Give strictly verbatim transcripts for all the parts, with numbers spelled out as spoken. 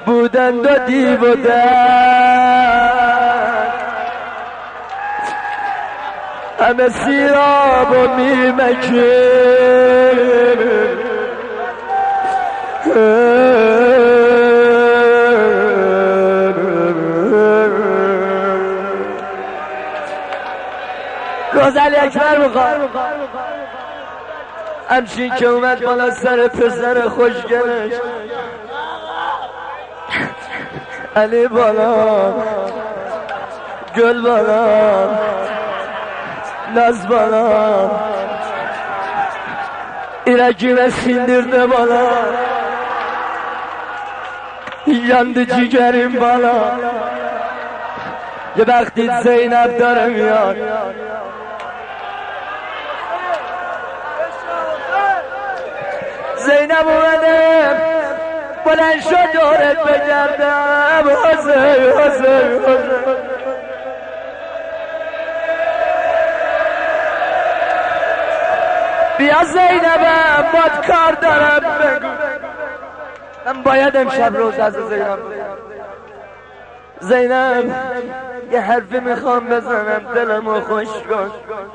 بودند و دیو و درد، همه سیراب و میمکه. غزل اکبر میخواد همچین که اومد بالا سر پسر خوشگلش علی بالا، گل بالا، ناز بالا، ایرکیم سیندرده بالا، یند جیگریم بالا. یه وقتی زینب داره میاد، زینب اومده بلند شد دورت بگردم حسین حسین حسین. بیا زینبم باد کار دارم بگو. من باید امشب روز از زینب زینب یه حرفی میخوام بزنم دلمو خوش کن.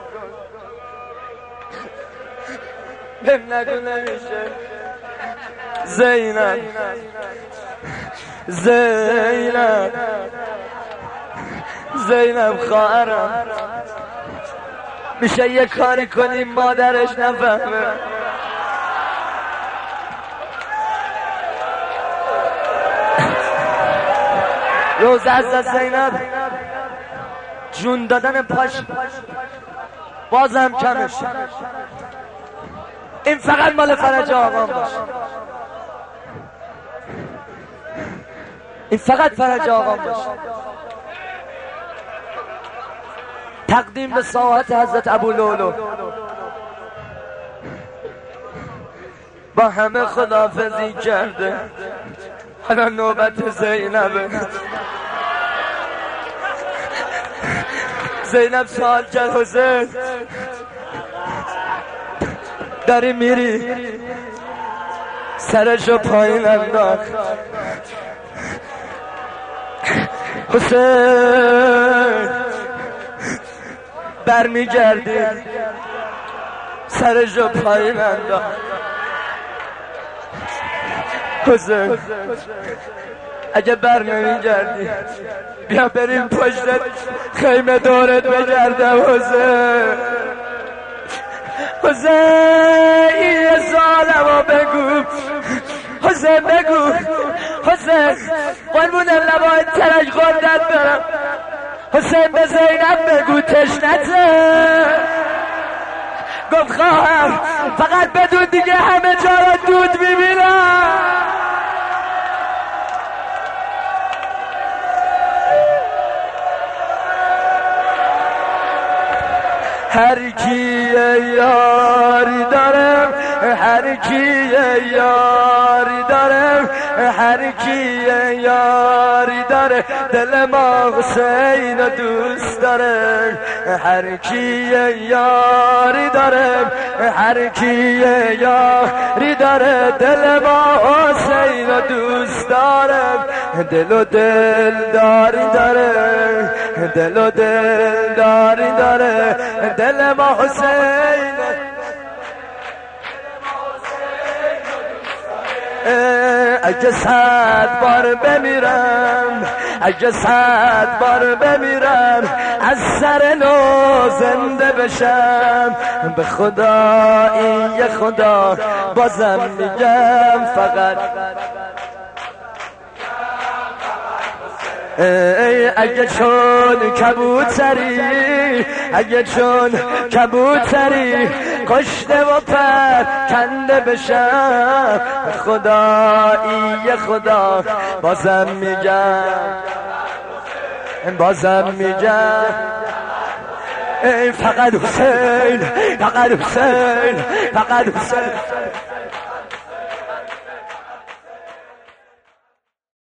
بهم نگو نمیشه زینب زینب زینب خواهرم، میشه یه کاری کنیم مادرش نفهمه. روز از زینب جون دادن پاش بازم کمش. این فقط مال فرج آقام باشه، این فقط فرج آقام باشه. تقدیم به ساعت حضرت ابو لولو. با همه خداحافظی کرده، حالا نوبت زینبه. زینب سوال کرد حسین داری میری؟ سرشو پایین انداخت. حسین برمیگردی؟ سرشو پایین انداخت. حسین اگه بر نمیگردی بیا بریم پشت خیمه دورت بگردم. حسین حسین این سالمو بگو، حسین بگو، حسین قربون لبای ترک خوردت برم. حسین به زینب بگو تشنته. گفت خواهم فقط بدون دیگه همه جا را دود میبینم. هر کی یاری دارم، هر کی یاری دارم، هر کی یاری داره دل ما حسین دوست داره. هر کی یاری دارم، هر کی یاری داره دل ما حسین دوست داره. دل و دل داری داره، دل و دل داری داره دل ما حسین. اگه صد بار بمیرم، اگه صد بار بمیرم از سر نو زنده بشم. به خدا این خدا بازم میگم فقط ای اگه چون کبوتری، اگه چون کبوتری کشته و پر کنده بشم. خدا ای خدا بازم میگم، بازم میگم ای فقط حسین، فقط حسین، فقط حسین.